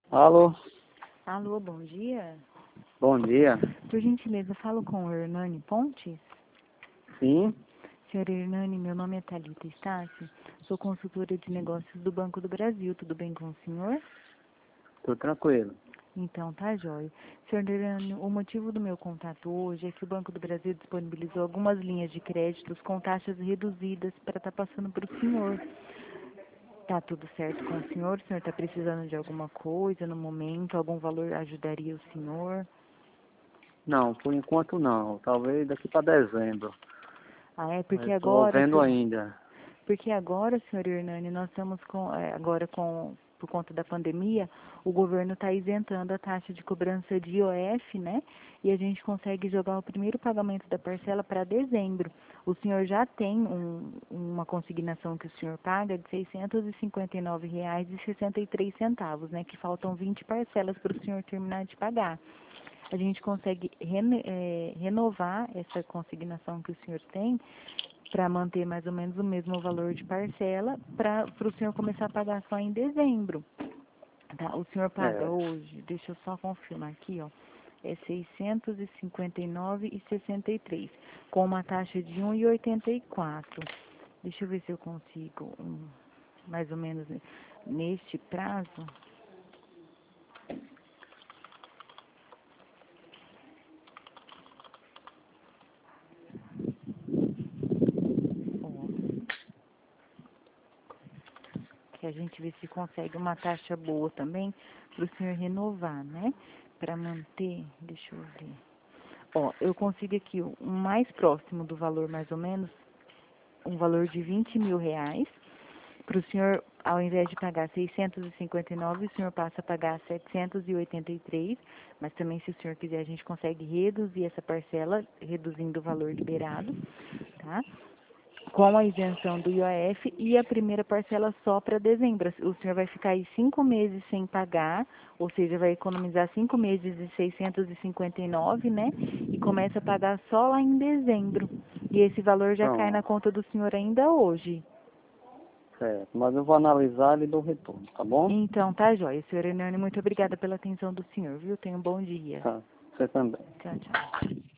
Alô, Alô, bom dia. bom dia. Por gentileza, falo com o Hernani Pontes? Sim, Senhor Hernani, meu nome é Thalita Estácio, sou consultora de negócios do Banco do Brasil. Tudo bem com o senhor? tô tranquilo. Então, tá jóia. Senhor Hernani, o motivo do meu contato hoje é que o Banco do Brasil disponibilizou algumas linhas de créditos com taxas reduzidas para estar passando para o senhor. Tá tudo certo com o senhor? O senhor está precisando de alguma coisa no momento? Algum valor ajudaria o senhor? Não, por enquanto não. Talvez daqui para dezembro. Ah, é Eu porque tô agora, vendo ainda. porque agora, senhor Hernani, nós estamos por conta da pandemia, o governo está isentando a taxa de cobrança de IOF, né? E a gente consegue jogar o primeiro pagamento da parcela para dezembro. O senhor já tem uma consignação que o senhor paga de R$ 659,63, né? Que faltam 20 parcelas para o senhor terminar de pagar. A gente consegue renovar essa consignação que o senhor tem para manter mais ou menos o mesmo valor de parcela para o senhor começar a pagar só em dezembro. Tá? O senhor paga É, hoje, deixa eu só confirmar aqui, ó, é R$ 659,63, com uma taxa de 1,84. Deixa eu ver se eu consigo, mais ou menos neste prazo. Ó, que a gente vê se consegue uma taxa boa também para o senhor renovar, né? Para manter, deixa eu ver. Ó, eu consigo aqui o mais próximo do valor, mais ou menos, um valor de R$ 20.000. Para o senhor, ao invés de pagar 659, o senhor passa a pagar 783, mas também, se o senhor quiser, a gente consegue reduzir essa parcela, reduzindo o valor liberado, tá? Com a isenção do IOF e a primeira parcela só para dezembro. O senhor vai ficar aí 5 meses sem pagar, ou seja, vai economizar 5 meses de 659, né? E começa a pagar só lá em dezembro. E esse valor já cai na pronto. conta do senhor ainda hoje. Certo. Mas eu vou analisar e dou retorno, tá bom? Então, tá jóia. Senhor Hernani, muito obrigada pela atenção do senhor, viu? Tenha um bom dia. Tá. Você também. Tchau, tchau.